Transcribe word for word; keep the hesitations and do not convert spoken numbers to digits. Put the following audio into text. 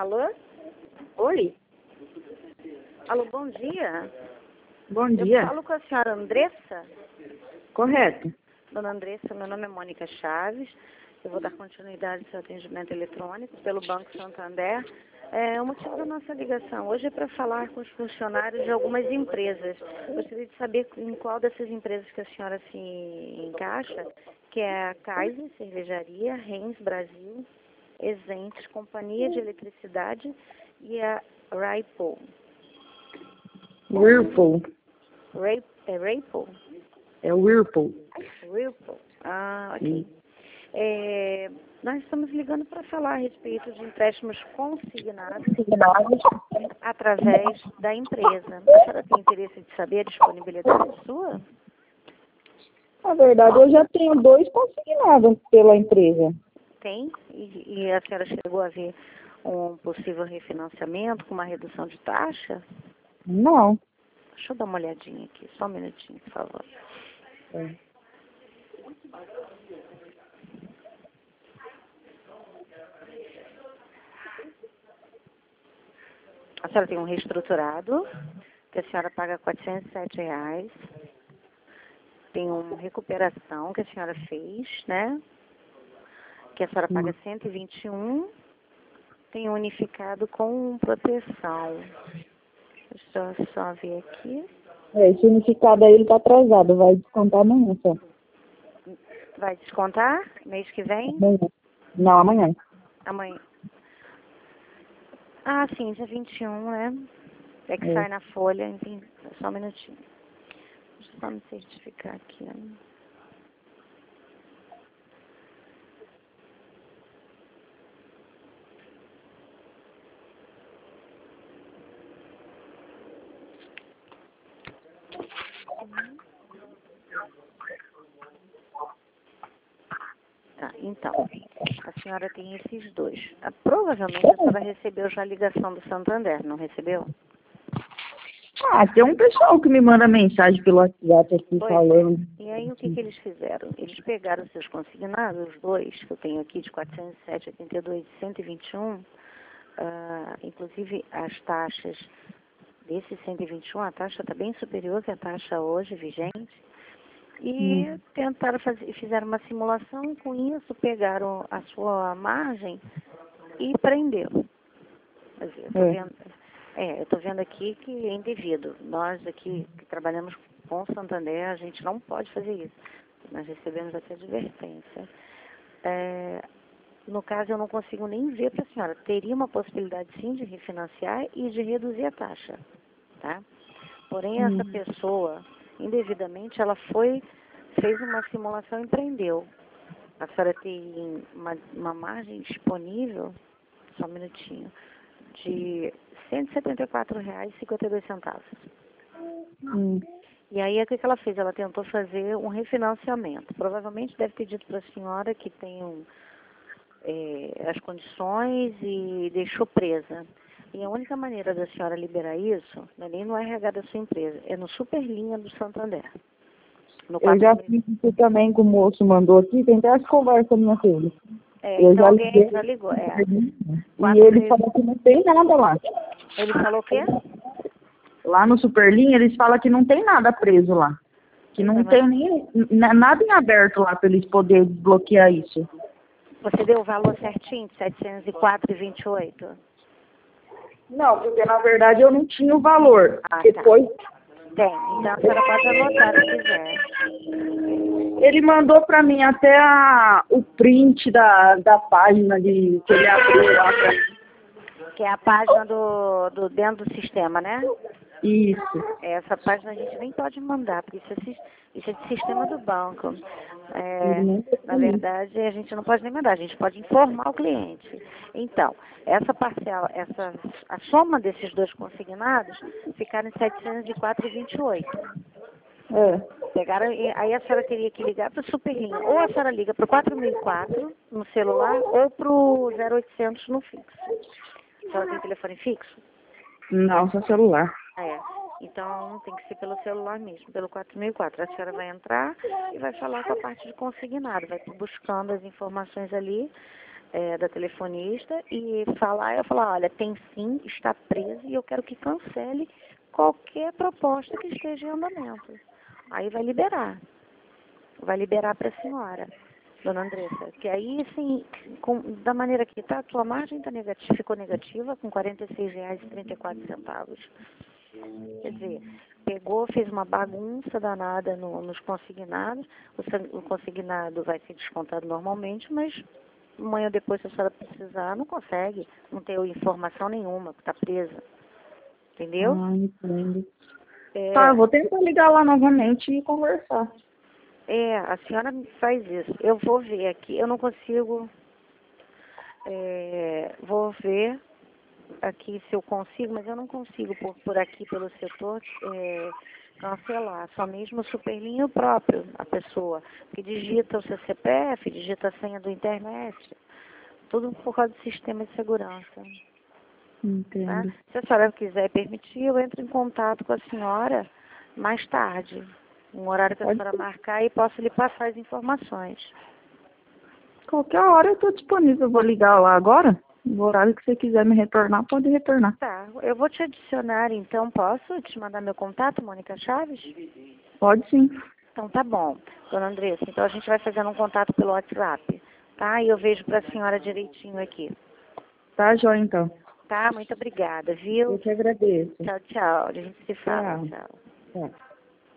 Alô? Oi, Alô, bom dia. bom Eu dia. falo com a senhora Andressa. Correto. Dona Andressa, meu nome é Mônica Chaves. Eu vou dar continuidade ao seu atendimento eletrônico pelo Banco Santander. É, o motivo da nossa ligação hoje é para falar com os funcionários de algumas empresas. Gostaria de saber em qual dessas empresas que a senhora se encaixa, que é a Kaiser Cervejaria, Heinz Brasil, Exentes, Companhia de Eletricidade e a Raipo. Whirlpool. Rai- é Raipo? É o Whirlpool. Whirlpool. Ah, ok. Sim. É, nós estamos ligando para falar a respeito de empréstimos consignados através da empresa. A senhora tem interesse de saber a disponibilidade sua? Na verdade, eu já tenho dois consignados pela empresa. Tem? E, e a senhora chegou a ver um possível refinanciamento com uma redução de taxa? Não. Deixa eu dar uma olhadinha aqui, só um minutinho, por favor. É. A senhora tem um reestruturado, que a senhora paga quatrocentos e sete reais. Tem uma recuperação que a senhora fez, né? Que a senhora paga Hum. cento e vinte e um. Tem um unificado com proteção. Deixa eu só ver aqui. É, esse unificado aí ele tá atrasado, vai descontar amanhã só. Vai descontar mês que vem? Amanhã. Não, amanhã. Amanhã. Ah, sim, dia vinte e um, né? É que É. sai na folha, enfim, só um minutinho. Deixa eu só me certificar aqui. Né? Tá, então, a senhora tem esses dois. Ah, provavelmente a senhora recebeu já a ligação do Santander, não recebeu? Ah, tem um pessoal que me manda mensagem pelo WhatsApp aqui Pois falando. é. E aí o que, que eles fizeram? Eles pegaram os seus consignados, os dois que eu tenho aqui, de quatrocentos e sete, oitenta e dois e cento e vinte e um, ah, inclusive as taxas desse cento e vinte e um, a taxa está bem superior que a taxa hoje vigente, e Hum. tentaram fazer, fizeram uma simulação, com isso pegaram a sua margem e prenderam. Quer dizer, eu tô É. vendo, é, eu estou vendo aqui que é indevido. Nós aqui que trabalhamos com o Santander, a gente não pode fazer isso. Nós recebemos até advertência. É, no caso, eu não consigo nem ver para a senhora. Teria uma possibilidade, sim, de refinanciar e de reduzir a taxa, tá? Porém, essa Hum. pessoa, indevidamente, ela foi, fez uma simulação e prendeu. A senhora tem uma, uma margem disponível, só um minutinho, de cento e setenta e quatro reais e cinquenta e dois centavos. Hum. E aí, o que que ela fez? Ela tentou fazer um refinanciamento. Provavelmente deve ter dito para a senhora que tem um, é, as condições e deixou presa. E a única maneira da senhora liberar isso, não é nem no R H da sua empresa, é no Superlinha do Santander. No Eu já quatro mil. fiz isso também que o moço mandou aqui, tem até as conversas minha filha. É, Eu então já alguém liguei. já ligou. É. E quatro ele mil. falou que não tem nada lá. Ele falou o quê? Lá no Superlinha, eles falam que não tem nada preso lá. Que não Então, mas tem nem n- nada em aberto lá para eles poderem desbloquear isso. você deu o valor certinho de setecentos e quatro e vinte e oito? Não, porque na verdade eu não tinha o valor. Ah, tá. Depois Tem. Então a senhora pode anotar se quiser. ele mandou para mim até a, o print da, da página de, que ele abriu lá pra... Que é a página do, do dentro do sistema, né? Isso. Essa página a gente nem pode mandar, porque isso é, sis- isso é de sistema do banco. Ele É, mandou pra na mim. verdade, a gente não pode nem mandar, a gente pode informar o cliente. Então, essa parcela, essa, a soma desses dois consignados ficaram em setecentos e quatro e vinte e oito. É. Pegaram, e aí a senhora teria que ligar para o Superlinha. Ou a senhora liga para o quatro mil e quatro no celular ou para o zero oitocentos no fixo. A senhora tem telefone fixo? Não, só celular. É. Então tem que ser pelo celular mesmo, pelo quatro mil e quatro. A senhora vai entrar e vai falar com a parte de consignado, vai buscando as informações ali. é, da telefonista e falar, eu falar, olha, tem sim, está preso e eu quero que cancele qualquer proposta que esteja em andamento. Aí vai liberar. Vai liberar para a senhora, dona Andressa. Que aí, assim, com, da maneira que está, a sua margem tá negativa, ficou negativa com quarenta e seis reais e trinta e quatro centavos. Quer dizer, pegou, fez uma bagunça danada no, nos consignados. O, o consignado vai ser descontado normalmente, mas amanhã depois, se a senhora precisar, não consegue. Não tem informação nenhuma, está presa. Entendeu? Ah, entendo. É, Tá, eu vou tentar ligar lá novamente e conversar. é, a senhora faz isso. Eu vou ver aqui, eu não consigo... É, vou ver aqui se eu consigo, mas eu não consigo por, por aqui pelo setor é, cancelar, só mesmo o superlinho próprio, a pessoa que digita o seu C P F, digita a senha do internet, tudo por causa do sistema de segurança. Tá? Entendo. Se a senhora quiser permitir, eu entro em contato com a senhora mais tarde, um horário que a Pode senhora marcar e posso lhe passar as informações. Qualquer hora eu estou disponível. Eu vou ligar lá agora. No horário que você quiser me retornar, pode retornar. Tá, eu vou te adicionar então, posso te mandar meu contato, Mônica Chaves? Pode sim. Então tá bom, dona Andressa, então a gente vai fazendo um contato pelo WhatsApp, tá? E eu vejo pra senhora direitinho aqui. Tá, joia, então. Tá, muito obrigada, viu? Eu te agradeço. Tchau, tchau, a gente se fala, Tchau. tchau. Tchau.